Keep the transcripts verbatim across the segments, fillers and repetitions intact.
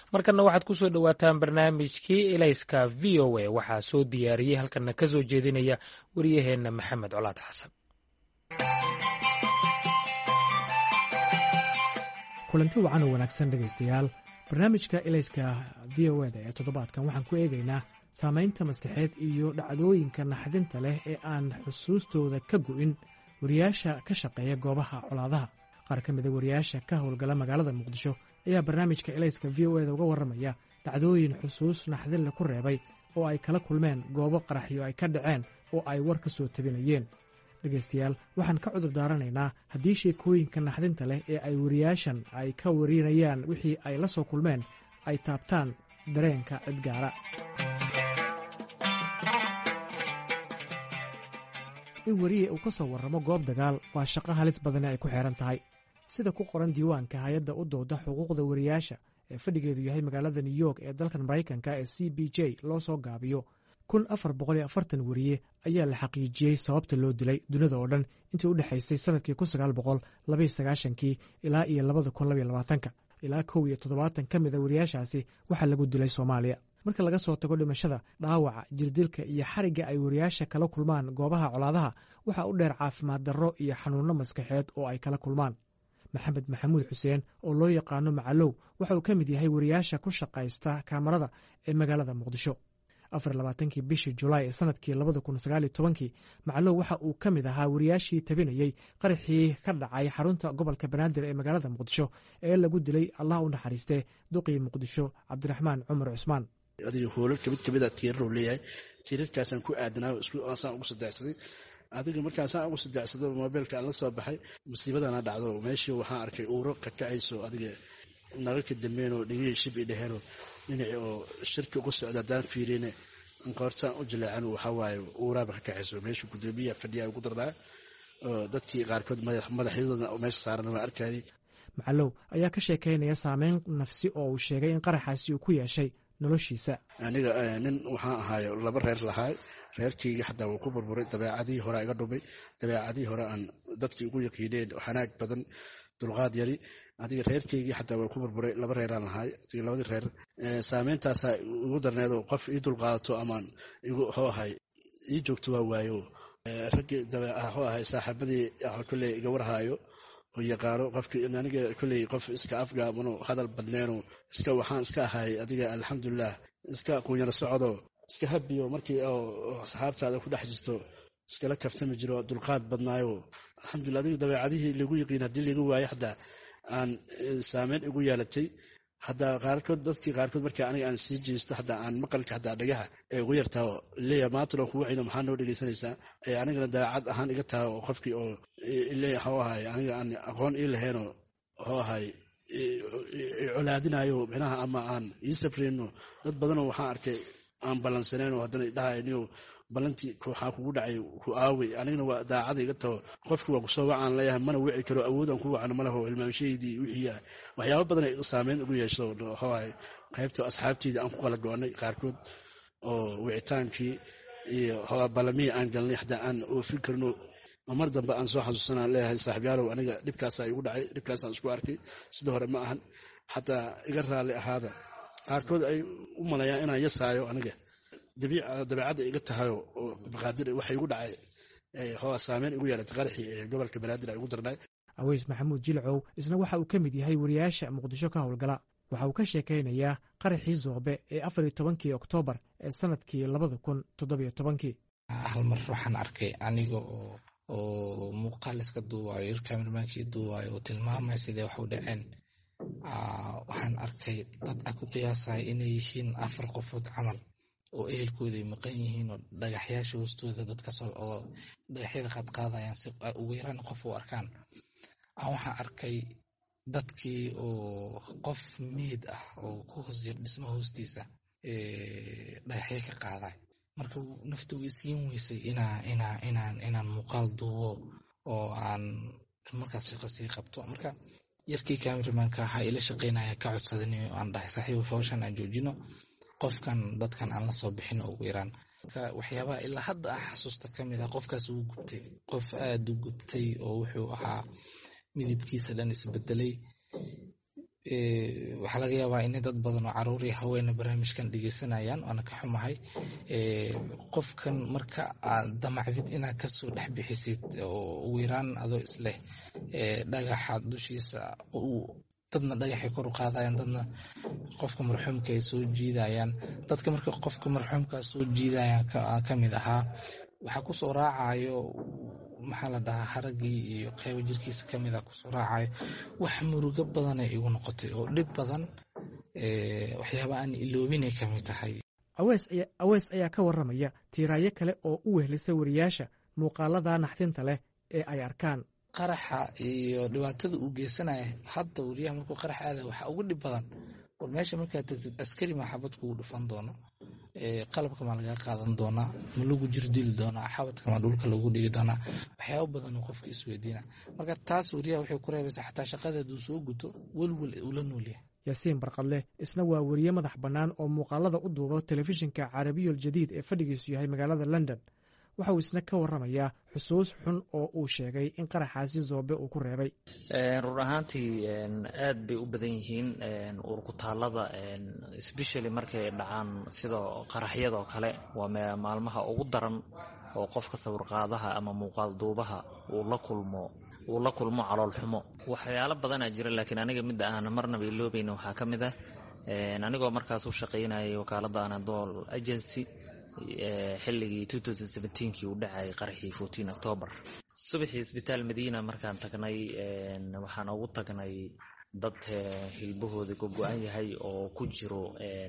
markana waxaad ku soo dhowaataan barnaamijkii ilayska v o a waxaa soo diyaariyey halkana ka soo jeedinaya wariyaheenna maxamed colaad xasan. kulanti wacan oo wanaagsan dhegaystayaal, barnaamijka ilayska v o eda ee toddobaadkan waxaan ku eegaynaa saamaynta maskaxeed iyo dhacdooyinka naxdinta leh ee aan xusuustooda ka go'in wariyaasha ka shaqeeya goobaha colaadaha. qaar ka mida wariyaasha ka howlgala magaalada muqdisho ayaa barnaamijka ilayska v o eda uga warramaya dhacdooyin xusuus naxdinle ku reebay oo ay kala kulmeen goobo qaraxyo ay ka dhaceen oo ay war ka soo tabinayeen. dhegaystayaal, waxaan ka cudur daaranaynaa haddii sheekooyinka naxdinta leh ee ay wariyaashan ay ka warinayaan wixii ay la soo kulmeen ay taabtaan dareenka cid gaara. in wariye uu ka soo warramo goob dagaal waa shaqo halis badane ay ku xeehan tahay, sida ku qoran diiwaanka hay-adda u dooda xuquuqda wariyaasha ee fadhigeedu yahay magaalada new york ee dalkan maraykanka ee c b j loo soo gaabiyo. kun afar boqol iyo afartan wariye ayaa la xaqiijiyey sababta loo dilay dunida oo dhan intii u dhexaysay sanadkii kun sagaal boqol labaiyo sagaashankii ilaa iyo labada kun labaiyo labaatanka. ilaa kow iyo toddobaatan ka mida wariyaashaasi waxaa lagu dilay soomaaliya. marka laga soo tago dhimashada, dhaawaca, jirdilka iyo xarigga ay wariyaasha kala kulmaan goobaha colaadaha, waxaa u dheer caafimaad darro iyo xanuunno maskaxeed oo ay kala kulmaan. maxamed maxamuud xuseen oo loo yaqaano macalow waxa uu ka mid yahay wariyaasha ku shaqaysta kaamarada ee magaalada muqdisho. afar labaatankii bishii julaay ee sanadkii labada kun sagaaliyo tobankii macalow waxa uu ka mid ahaa wariyaashii tabinayey qaraxii ka dhacay xarunta gobolka banaadir ee magaalada muqdisho ee lagu dilay allah u naxariistee duqii muqdisho cabdiraxmaan cumar cusmaan. adiga hoolalka mid kamid a tiirar leeyahay, tiirarkaasaan ku aadanaa isaan ugu sadexsaday. adiga markaasaan ugu sadecsado mobeelka aan la soo baxay, musiibadana dhacdo meeshii waxaan arkay uuro kakacayso, adiga nalalka dambeenoo dhegihii shib i dheheenoo dhinaci oo shirki uga socda haddaan fiirine qoortaan u jileecan waxawaaye uuraaba ka kacayso. meesha gudoomiyaha fadhiyaa ugu darnaa oo dadkii qaarkood madaxyadooda meesha saaran waa arkayay. macalow ayaa ka sheekaynaya saameyn nafsi oo uu sheegay in qaraxaasi uu ku yeeshay noloshiisa. aniga nin waxaan ahaayo laba reer lahaay, reerkayga xataa wuu ku burburay. dabeecadihii hore iga dhumay, dabeecadihii hore aan dadkii ugu yaqiineen xanaag badan, dulqaad yari. adiga reerkaygii xataa waa ku burburay. laba reeraan lahaay, adiga labadii reer saameyntaasa igu darneedoo qof ii dulqaadato amaan igu hoo ahay ii joogto waa waayo. raggii dabeeho ahay saaxiibadii kolley iga warhaayo oo yaqaano qofkii aniga kolley qof iska afgaabano hadal badneeno iska waxaan iska ahay adiga alxamdulilah iska quunyara socdo iska habiyo markii oo saxaabtaada ku dhex jirto iskala kaftami jiro, dulqaad badnaayo alxamdulilah. adiga dabeecadihii lagu yiqiin haddii laga waayo xataa aan saameyn igu yeelatay. haddaa qaarkood dadkii qaarkood markii aniga aan sii jeesto haddaa aan maqalka haddaa dhagaha ee ugu yartaa leeya maantalo kugu cino maxaa noo dhegaysanaysaa ee anigana dabeecad ahaan iga taha oo qofkii oo leeya hoo ahay aniga aan aqoon ii laheenoo hoo ahay colaadinayo micnaha ama aan ii safreyno. dad badanoo waxaan arkay aan ballansaneenoo haddana idhahayniyo ballantii waxaa kugu dhacay ku aawey, anigana waa daacada iga taho qofki waa kusoo wacaan leeyahay mana wici karo, awoodaan ku wacno malaho hilmaamshaydii wixii ah waxyaaba badan ay saameyn ugu yeesho hoahay qaybta asxaabteydii aan ku kala go-anay qaarkood oo wicitaankii iyo balamihii aan galnay xataa aan oofin karno. mar dambe aan soo xasuusanaan leeyahay saaxiibyaalow aniga dhibkaasaa igu dhacay, dhibkaasaan isku arkay, sida hore ma ahan, xataa iga raalli ahaada. qaarkood ay u malayaan inaan yasaayo aniga dabeecadda iga tahayo oo baqaadir waxay igu dhacay hoo saameyn igu yeelatay qaraxii ee gobolka banaadir ay ugu darnay. aweys maxamuud jilcow isna waxa uu ka mid yahay wariyaasha muqdisho ka howlgala. waxa uu ka sheekaynayaa qaraxii zoobe ee afar iyo tobankii oktoobar ee sanadkii labada kun toddobiyo tobankii. hal mar waxaan arkay aniga oo oo muuqaal iska duuwaayo, ir kamermaankii duuwaayo oo tilmaamaya sidee wax u dhaceen. waxaan arkay dad a ku qiyaasaya inay yihiin afar qofood camal oo ehelkooday maqan yihiin oo dhagaxyaasha hoostooda dadkas oo dhagaxyada qaadqaadayaan si ugu yaraan qof u arkaan. waxaan arkay dadkii oo qof meyd ah oo ku hoos jir dhismo hoostiisa dhagaxya ka qaaday. marka nafta way siin weysay inaan muuqaal duubo oo aan markaas shaqo sii qabto. marka yarkii kameramaanka waxaa ila shaqeynaya ka codsadan aan dhahay saaxiib hawshan aan joojino, qofkan dadkan aan la soo bixin ugu yaraan. marka waxyaabaha ilaa hadda ah xasuusta ka mid ah qofkaas uu gubtay, qof aada u gubtay oo wuxuu ahaa midabkiisa dhan isbedelay, waxaa laga yaabaa inay dad badan oo caruur iyo haweena barnaamijkan dhegeysanayaan waana ka xumahay. Qofkan marka aad damacdid inaad kasoo dhex bixisid oo ugu yaraan adoo isleh dhagaxa dushiisa dadna dhagaxay kor u qaadayaan, dadna qofka marxuumka ay soo jiidayaan. dadka marka qofka marxuumka soo jiidayaan ka mid ahaa waxaa kusoo raacayo maxaa la dhahaa haragii iyo qaybo jirkiisa ka mid ah kusoo raacayo. wax murugo badan ay igu noqotay oo dhib badan, waxyaaba aan iloobinay ka mid tahay. aweys ayaa ka warramaya tiiraayo kale oo u wehlisa wariyaasha muuqaalada naxdinta leh ee ay arkaan. qaraxa iyo dhibaatada uu geysanaya hadda wariyaha markuu qarax aada waxaa ugu dhib badan war meesha markaad tagtid askari ma xabad kugu dhufan doono, qalabka ma laga qaadan doonaa, ma lagu jir dili doonaa, xabadka ma dhulka lagu dhigi doonaa, waxyaabo badan oo qofka isweydiina. marka taas wariyaha waxay ku reebaysaa xataa shaqada hadduu soo guto welwel ula noolyahay. yaasiin barqadle isna waa weriye madax bannaan oo muuqaalada u duuba telefishinka Carabiyul Jadiid ee fadhigiisu yahay magaalada London. waxa uu isna ka warramayaa xusuus xun oo uu sheegay in qaraxaasi Zoobe uu ku reebay. run ahaantii aad bay u badan yihiin urkutaalada, especially markay dhacaan sida qaraxyada oo kale. waa maalmaha ugu daran oo qofka sawirqaadaha ama muuqaal duubaha uu la kulmo uu la kulmo calool xumo. waxyaalo badanaa jira laakiin aniga mid aan marnaba iloobayna waxaa ka mid ah anigoo markaas u shaqaynayay wakaaladda Anadol Agency xilligii two thousand seventeen kii uu dhacay qaraxii fourteen October. subaxii isbitaal Madiina markaan tagnay waxaan ugu tagnay dad hilbahooda ku go'an yahay oo ku jiro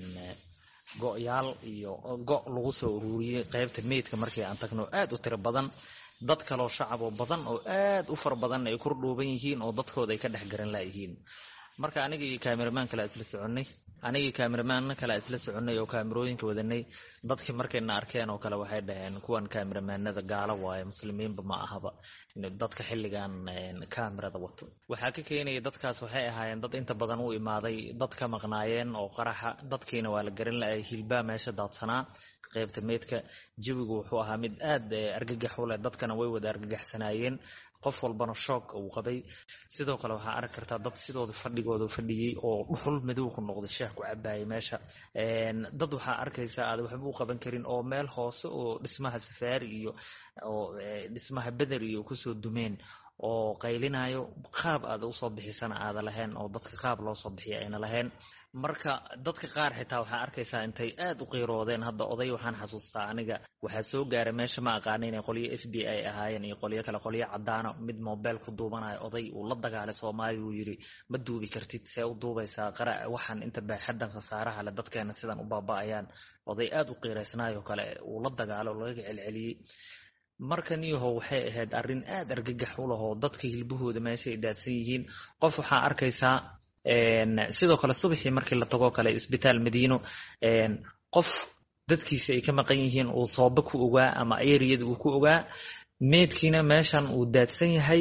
go'yaal iyo go' lagu soo ururiyay qaybta meydka. markii aan tagno aad u tiro badan, dad kaloo shacab oo badan oo aad u far badan ay ku dhuuban yihiin oo dadkooda ay ka dhex garan laayihiin. marka aniga iyo cameraman kale isla soconay aniga cameraman kale isla soconay oo kaamirooyinka wadanay. dadkii markayna arkeen oo kale waxay dhaheen kuwan cameramanada gaala waaye, muslimiinba ma ahaba dadka xilligan kaamirada wato. waxaa ka keenaya dadkaas waxay ahaayeen dad inta badan u imaaday, dad ka maqnaayeen oo qaraxa. dadkiina waa la garan laayay, hilbaa meesha daadsanaa qaybta meydka. jawigu wuxuu ahaa mid aad argagax u leh, dadkana way wada argagaxsanaayeen, qof walbana shoog uu qabay. sidoo kale waxaa arki kartaa dad sidooda fadhigooda fadhiyey oo dhuxul madow ku noqday shaah ku cabaayay meesha. dad waxaa arkaysaa aad waxba u qaban karin oo meel hoose oo dhismaha safaari iyo oo dhismaha Badar iyo kusoo dumeen oo qaylinayo. qaab aad u soo bixisana aad lahayn oo dadka qaab loo soo bixiyo ayna lahayn. marka dadka qaar xitaa waxaa arkaysaa intay aad u qiiroodeen. hadda oday waxaan xasuustaa aniga waxaa soo gaaray meesha ma aqaana inay qolyo F B I ahaayeen iyo qolyo kale qolyo cadaana. mid mobile ku duubanayo oday uu la dagaalay Soomaali uu yiri ma duubi kartid, see u duubaysaa qara waxaan inta baaxadan khasaaraha la dadkeena sidan u baaba'ayaan. oday aad u qiireysnaayo kale uu la dagaalo laga celceliyay. markan iyo waxay ahayd arrin aad argagax u leh oo dadka hilbahooda meesha ay daadsan yihiin. qof waxaa arkaysaa sidoo kale subaxii markii la tago kale isbitaal Madiino qof dadkiisa ay ka maqan yihiin uu Soobe ku ogaa ama eeriyada uu ku ogaa, meedkiina meeshan uu daadsan yahay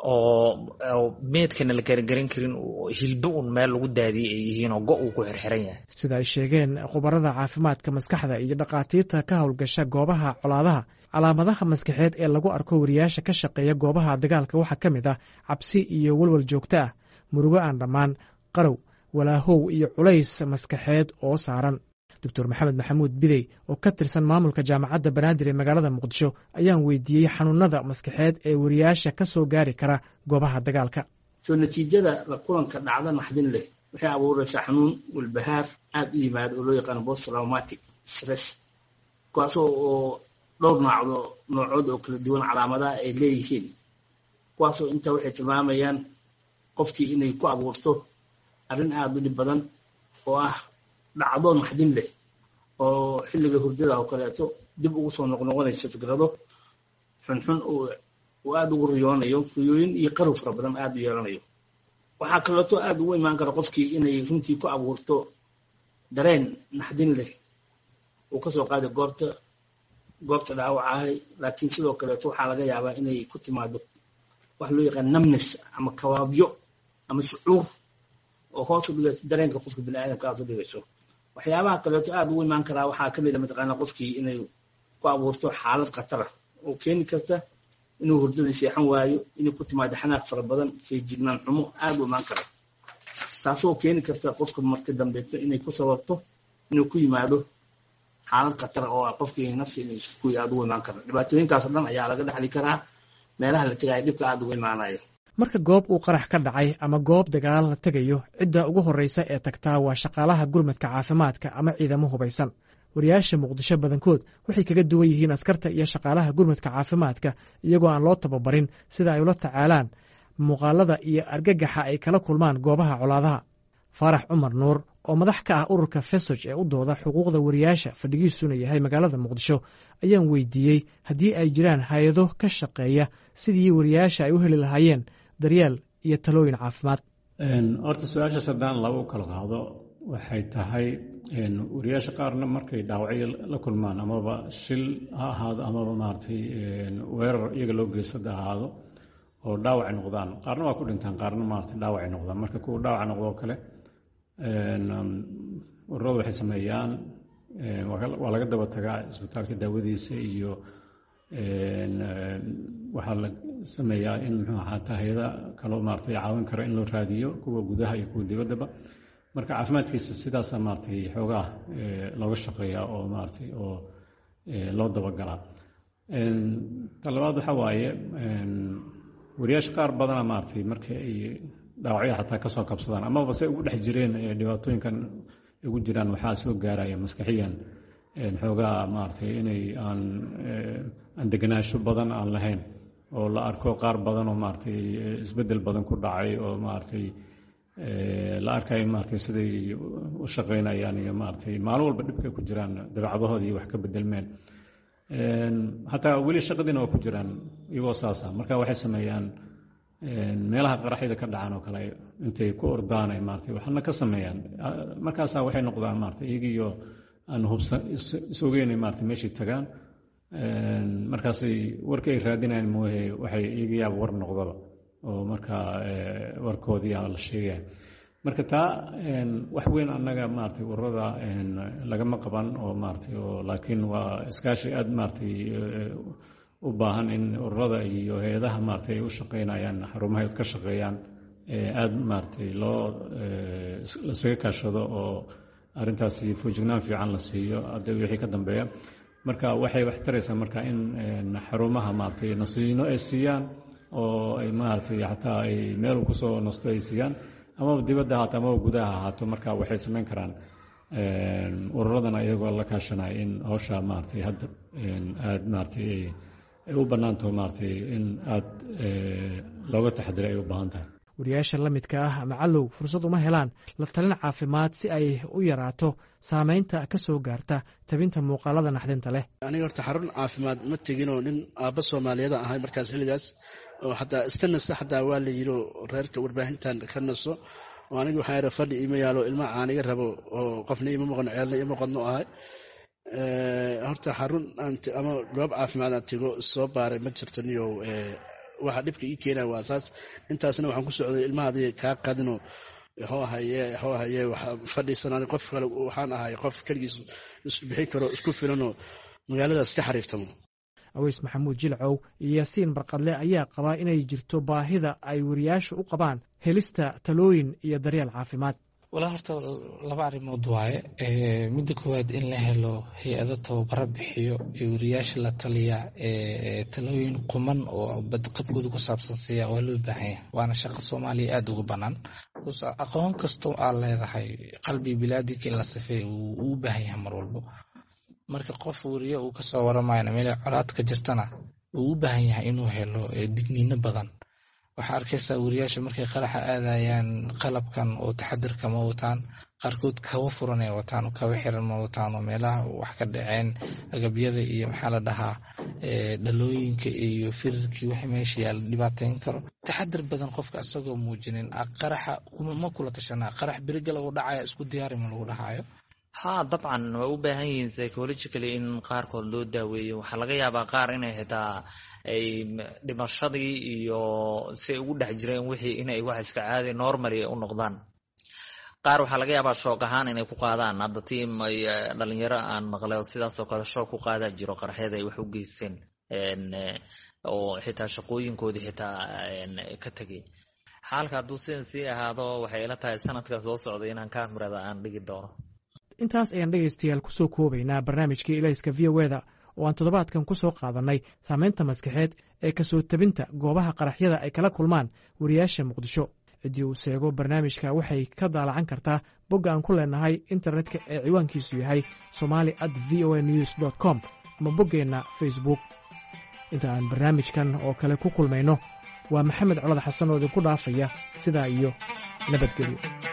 oo meedkana la gargarin karin, hilbo un meel lagu daadiyay ay yihiin oo go' uu ku xirxiran yahay. sida ay sheegeen khubarada caafimaadka maskaxda iyo dhaqaatiirta ka howlgasha goobaha colaadaha, calaamadaha maskaxeed ee lagu arko wariyaasha ka shaqeeya goobaha dagaalka waxaa ka mid ah cabsi iyo walwal joogto ah, murugo aan dhammaan, qarow, walaahow iyo culays maskaxeed oo saaran. doctor maxamed maxamuud bidey oo ka tirsan maamulka jaamacadda Banaadir ee magaalada Muqdisho ayaan weydiiyey xanuunada maskaxeed ee wariyaasha ka soo gaari kara goobaha dagaalka. soo natiijada la kulanka dhacda naxdin leh waxay abuuraysaa xanuun walbahaar aad u yimaada oo loo yaqaan post traumatic stress, kuwaasoo oo dhowr noocdo noocood oo kala duwan calaamadaha ay leeyihiin. kuwaasoo inta waxay tilmaamayaan qofkii inay ku abuurto arrin aad u dhib badan oo ah dhacdo naxdin leh oo xilliga hurdada oo kaleeto dib ugu soo noqnoqonaysa fikrado xunxun oo aad ugu riyoonayo, riyooyin iyo qarow fara badan aad u yeelanayo. waxaa kaleeto aad ugu imaan kara qofkii inay runtii ku abuurto dareen naxdin leh uu kasoo qaaday goobta goobta dhaawacahay, laakiin sidoo kaleeto waxaa laga yaabaa inay ku timaado wax loo yaqaan numbness ama kawaabyo ama shucuur oo hoos u dhigayso dareenka qofka bini'aadamka aad u dhigayso. waxyaabaha kaleeto aad ugu imaan karaa waxaa ka mid a mataqaanaa qofkii inay ku abuurto xaalad khatar ah oo keeni karta inuu hurdada seexan waayo, inay ku timaado xanaaq fara badan, feejignaan xumo aad u imaan kara. taasoo keeni karta qofka marka dambeeto inay ku sababto inuu ku yimaado xaalad khatar oo ah qofkii nafsi inuu isku aad ugu imaan karo dhibaatooyinkaas oo dhan ayaa laga dhaxli karaa meelaha la tegaya dhibka aad ugu imaanayo marka goob uu qarax ka dhacay ama goob dagaal la tegayo cidda ugu horreysa ee tagtaa waa shaqaalaha gurmadka caafimaadka ama ciidamo hubaysan wariyaasha muqdisho badankood waxay kaga duwan yihiin askarta iyo shaqaalaha gurmadka caafimaadka iyagoo aan loo tababarin sida ay ula tacaalaan muuqaalada iyo argagaxa ay kala kulmaan goobaha colaadaha faarax cumar nuur oo madax ka ah ururka fesoj ee u dooda xuquuqda wariyaasha fadhigiisuna yahay magaalada muqdisho ayaan weydiiyey haddii ay jiraan hay-ado ka shaqeeya sidii wariyaasha ay u heli lahaayeen daryeel iyo talooyin caafimaad horta su-aashaas haddaan laba kala qaado waxay tahay wariyaasha qaarna markay dhaawacyo la kulmaan amaba shil ha ahaado amaba maaragtay weerar iyaga loo geysada ahaado oo dhaawacay noqdaan qaarna waa ku dhintaan qaarna maaragtay dhaawacay noqdaan marka kuwa dhaawaca noqdoo kale ururadu waxay sameeyaan waa laga daba tagaa isbitaalka daawadiisa iyo waxaa la sameeyaa in muxuu ahaata hay-ada kaloo maaragtay caawin karo in loo raadiyo kuwa gudaha iyo kuwa dibaddaba marka caafimaadkiisa sidaasa maaragtay xoogaa looga shaqeeyaa oo maaragtay oo loo dabagalaa talabaad waxaa waaye wariyaasha qaar badana maaragtay marka ay dhaawacyo xataa kasoo kabsadaan amaba se ugu dhex jireen dhibaatooyinkan ugu jiraan waxaa soo gaaraya maskaxiyan xoogaa maaragtay inay aan aan deganaansho badan aan lahayn oo la arko qaar badan oo maaragtay isbeddel badan ku dhacay oo maaragtay la arkayo maaragtay siday u shaqaynayaan iyo maaragtay maalin walba dhibkay ku jiraan dabeecadahoodii iyo wax ka bedelmeen hataa weli shaqadiina waa ku jiraan iyagoo saasa marka waxay sameeyaan meelaha qaraxyada ka dhacan oo kale intay ku ordaan ay maaragtay waxna ka sameeyaan markaasaa waxay noqdaan maaragtay iyagiiyo aan hubsan is-ogeynay maaragtay meeshii tagaan markaasay warka ay raadinayaan mooye waxay iyagiyaaba war noqdaba oo markaa warkoodii la sheegaya marka taa wax weyn annaga maaragtay ururada lagama qaban oo maaragtay oo laakiin waa iskaashi aad maaragtay u baahan in ururada iyo hay-adaha maaragtay ay u shaqaynayaan xarumaha ka shaqeeyaan aad maaragtay loo lasaga kaashado oo arrintaasi foojignaan fiican la siiyo hadda wixii ka dambeeya marka waxay wax taraysaa marka in xarumaha maaragtay nasiino ay siiyaan oo ay maaragtay xataa ay meel kusoo nasto ay siiyaan amaba dibadda ahaato amaba gudaha ahaato marka waxay samayn karaan ururadana iyagoo la kaashanaya in hawsha maaragtay hadda aad maaragtay ay u bannaantaho maaragtay in aad looga taxadiray ay u baahan tahay wariyaasha la midka ah ama calow fursad uma helaan la talin caafimaad si ay u yaraato saamaynta ka soo gaarta tabinta muuqaalada naxdinta leh aniga horta xarun caafimaad ma teginoo nin aabba soomaaliyada ahay markaas xilligaas oo xataa iska nasta xataa waa la yidhi reerka warbaahintan ka naso oo aniga waxaa yara fadhi ima yaalo ilma caaniga rabo oo qofna ima maqon ceelna ima qodno ahay horta xarun ama goob caafimaad aan tego soo baaray ma jirto niyow waxa dhibka ii keenaya waa saas intaasna waxaan ku socday ilmahaadii kaa qadino hoo haye hoo haye fadhiisanaaday qof kale waxaan ahay qof keligiis isbixin karo isku filanoo magaaladaas ka xariiftamo aweys maxamuud jilcow iyo yaasiin barqadle ayaa qabaa inay jirto baahida ay wariyaashu u qabaan helista talooyin iyo daryeel caafimaad walaa horta laba arrimood waaye midda koowaad in la helo hay-ado tababaro bixiyo ee wariyaasha la taliya ee talooyin quman oo badqabkooda ku saabsan siiya waa loo baahan yahay waana shaqo soomaaliya aada uga bannaan aqoon kastoo aad leedahay qalbi bilaadinka in la sifeeyo wuu u baahan yahay mar walbo marka qof wariye uu kasoo waramayna meel colaad ka jirtana wuu u baahan yahay inuu helo digniino badan waxaa arkaysaa wariyaasha markay qaraxa aadayaan qalabkan oo taxadirka ma wataan qaarkood kawa furan ay wataan oo kawa xiran ma wataan oo meelaha wax ka dhaceen agabyada iyo maxaa la dhahaa dhalooyinka iyo firirkii wax meesha yaala dhibaateyn karo taxadir badan qofka isagoo muujinin qaraxa ma kula tashanaa qarax beriga lagu dhacaya isku diyaari ma lagu dhahayo haa dabcan way u baahan yihiin psychologically in qaarkood loo daaweeyo waxaa laga yaabaa qaar inay xitaa ay dhimashadii iyo si ay ugu dhex jireen wixii inay wax iska caadi normally u noqdaan qaar waxaa laga yaabaa shoog ahaan inay ku qaadaan hadda tiim ay dhalinyaro aan maqlay sidaasoo kale shoog ku qaadaa jiro qaraxyada ay wax u geysteen oo xitaa shaqooyinkoodii xitaa ka tegay xaalka hadduu sidan sii ahaado waxay ila tahay sanadka soo socday inaan kaamirada aan dhigi doono. intaas ayaan dhegaystayaal ku soo koobaynaa barnaamijkii ilayska v o eda oo aan toddobaadkan ku soo qaadannay saamaynta maskaxeed ee ka soo tabinta goobaha qaraxyada ay kala kulmaan wariyaasha muqdisho. ciddii uu seego barnaamijka waxay ka daalacan kartaa bogga aan ku leenahay internetka ee ciwaankiisu yahay somali at v o a news dot com ama boggeenna facebook. inta aan barnaamijkan oo kale ku kulmayno waa maxamed colad xasan oo idinku dhaafaya sidaa iyo nabadgelyo.